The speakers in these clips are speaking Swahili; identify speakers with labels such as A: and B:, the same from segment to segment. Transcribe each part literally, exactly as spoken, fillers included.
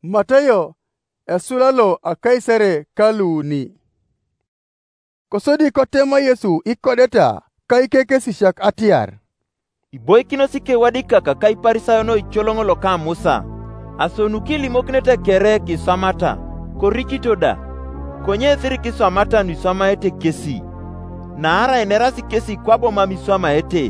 A: Matayo esulalo a Kaisare kaluni. Kosodi kotema Yesu ikodeta kai keke sishak atiar.
B: Iboy kino sike wadika ka kai parisayo no icholongo lo ka Musa. Asonukili moknete kere ki samata. Korikito da. Konye thiri ki samata ni sama ete kesi. Na ara enerasi kesi kwabo mami sama ete.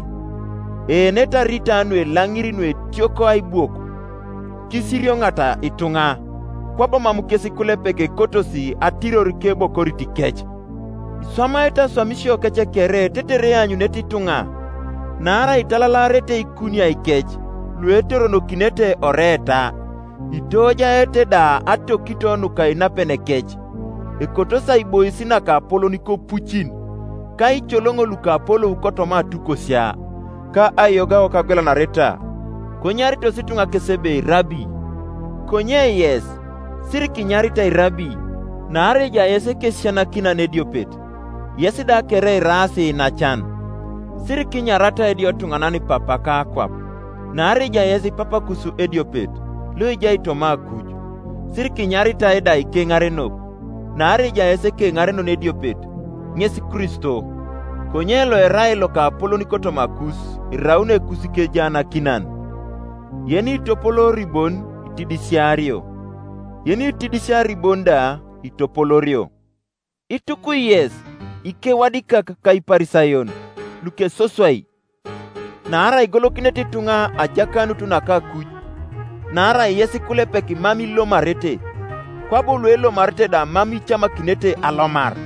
B: E neta rita anu e langiri nu e tioko aibuoko. Kisirio ngata itunga. Kwabo mamu kesi kule peke kotosi atiro rikebo koriti kech. Sama eta swamishio keche kere tetere anyu neti tunga. Nara italala rete ikunia ikech. Luetero no kinete oreta. Itoja ete da ato kito nuka inapene kech. Ekotosa ibo isina ka apolo niko puchin. Ka icholongo luka apolo ukotoma tukosia. Ka ayoga wakagwela na reta. Konyari to situnga kesebe rabi. Konye yes. Siri kinyarita irabi. Na areja yese kesiana kina nediopet. Yesi da kere rasi na chan. Siri kinyarata edio tunganani papa ka kwap. Na areja yesi papa kusu ediopet. Luija itoma kuju. Siri kinyarita eda ike ngarenop. Na areja yese ke ngareno nediopet. Nyesi Kristo. Konyelo erai loka apolo nikotoma kus. Iraune kusike jana kinan. Yeni topolo ribon itidisiario. Yeni itidisiari bonda itopolorio. Ituku yes. Ike wadika kai parisayon. Luke soswai. Naara igolo kineti tunga ajakanu tunaka kuj. Naara yesi kule peki mami lo marete. Kwabo luelo marete da mami chama kinete alomar.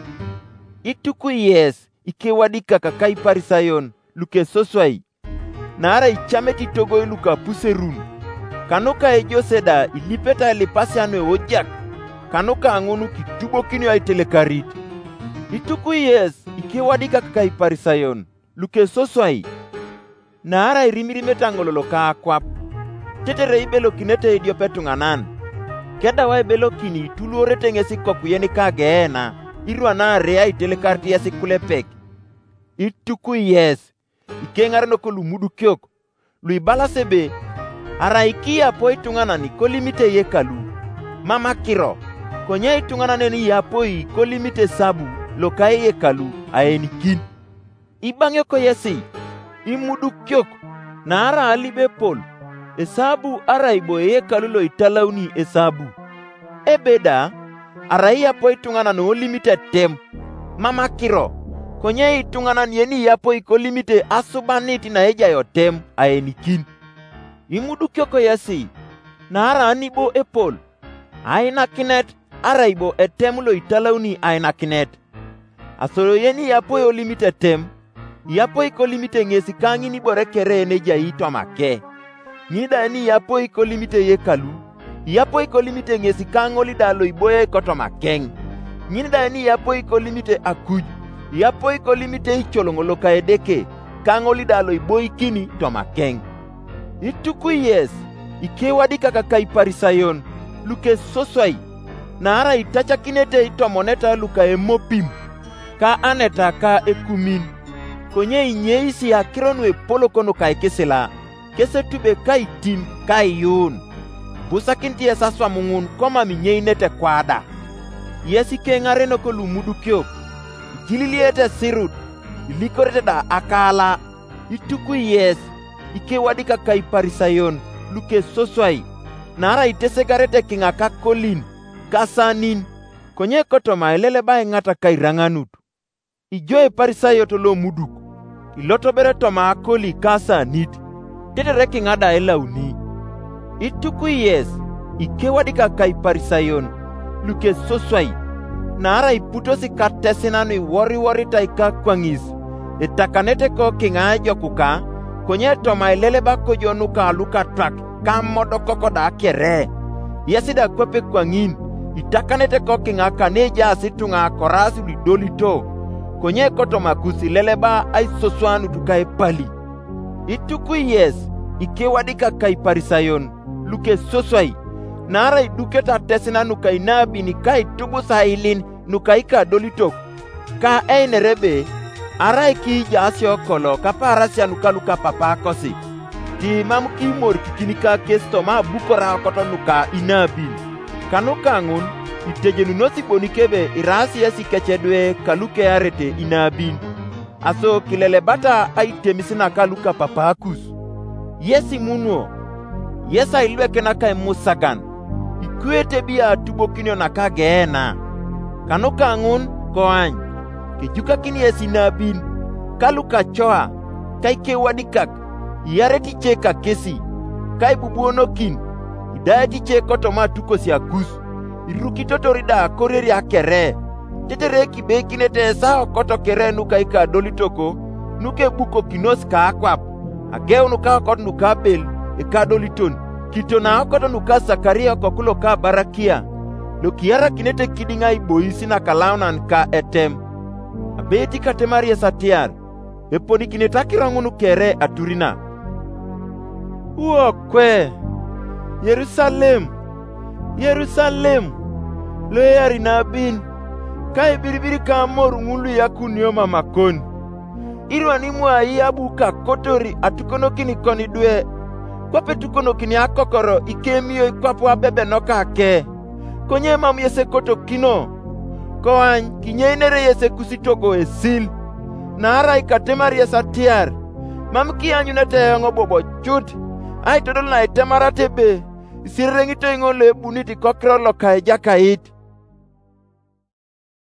B: Ituku yes. Ike wadika kai parisayon. Luke soswai. Naara ichameti togo iluka puserun. Kanoka ejoseda ilipeta ilipasi anu e ojak. Kanoka angonu kitubo kinyo aitelekarit. Ituku yes, ike wadika kai parisayon. Luke soswai. Naara irimirime tangololo ka akwap. Tetere ibelo kinete idiopetunganan. Keda wa ibelo kini ituluore tengesi kokuyeni ka geena. Irua na rea itelekarti yasi kulepek. Ituku yes. Ike ngareno ko lumudu kyok. Luibala sebe. Ara ikia po itungana ni kolimite yekalu. Mama kiro. Konya itungana neni yapoi kolimite sabu. Lokai yekalu aenikin. Ibangyo ko yesi. Imudu kyok. Na ara alibe pol. Esabu ara ibo yekalu lo italauni esabu. Ebeda. Ara yapo itungana no limite tem. Mama kiro. Konya itungana yeni yapo ikolimite asubaniti na eja yotem aenikin. Imudu kyoko yasi. Na ara anibo epol. Aina kinet. Ara ibo etemulo italauni aina kinet. Asoro yeni yapo yo limite tem. Yapo iko limite ngesi kangi ni bore kere eneja ito make. Nida eni yapo iko limite yekalu. Yapo iko limite ngesi kango lidalo iboye koto makeng. Nida eni yapo iko limite akuj. Yapo iko limite icholongo loka edeke. Kango lidalo iboyi kini to makeng. Ituku yes. Ike wadika kakai parisayon. Luke soswai. Na ara itacha kinete ito moneta luka emopim. Ka aneta ka ekumin. Konye inyeisi ya kironu e polo kono ka ekesela. Kese tube ka itin ka iyun. Busa kinti esaswa mungun koma minye inete kwada. Yesi ke ngareno ko lumudu kyok. Jililiete sirut. Ilikorete da akala. Ituku yes. Ike wadika kai parisayon. Luke soswai. Nara itese garete kingaka kolin. Kasanin. Konye koto maelele bae ngata kai ranganut. Ijoe parisayo tolo muduk. Iloto bere toma akoli kasa nit. Tetere kingada elauni. Ituku yes. Ike wadika kai parisayon. Luke soswai. Nara iputosi katesinanu iwori wori taika kwangis. Itakanete ko kingajo kuka. Konye toma ilele bako jonuka aluka trak. Kamodo koko da kere. Yesida kwepe kwangin. Itakanete ko kingaka neja situnga korasi lidolito. Konye koto makusi leleba ay soswanu tukae pali. Ituku yes. Ike wadika kai parisayon. Luke soswai. Nara iduketa tesina nuka inabi ni kai tubu sahilin nuka ika dolito. Ka eine rebe. Ara iki jasyo kolo kaparasya nuka luka papa kosi. Ti mamu ki mor kikinika kesto ma bukora koto nuka inabi. Kanu kangun itejenu nosiboni kebe irasi yasi kechedwe kaluke arete inabin. Aso kilele bata aitemisina kaluka papakus. Yesi munuo. Yesa ilwe kenaka musagan. Ikwete bia tubokinyo nakageena. Kanu kangun koany. Kijuka kini yesi nabin. Kaluka choa. Kaike wadikak. Yareti cheka kesi. Kai bubuonokin. Idayati cheko toma tukosi akus. Iruki totorida koreri akere. Tetere kibeki nete sao koto kere nuka ika dolitoko. Nuke buko kinos ka akwap. Ageo nuka koto nuka bel. Eka doliton. Kitona koto nuka Zakaria kokulo ka barakia. Lokiara kinete kidinga iboisi na kalaunan ka etem. Abeti katemari esatiar. Eponi kinetaki rangunu kere aturina. Uo kwe. Yerusalem. Yerusalem. Loyari nabin. Kai biribiri ka moru ngulu ya kunioma makoni. Irwa ni mwa iabu ka kotori atukono kini koni due. Kwape tukono kini akokoro ikemio ikwapu abebe noka ke. Konye mamu yese koto kino. Koany kinyenere yese kusitogo esil. Nara ikatemari yesa tiar. Mamu kianyunete yongo bobo chut. Ay todol na itemarate be. Sirengito ingo le buniti kokro loka ejaka it.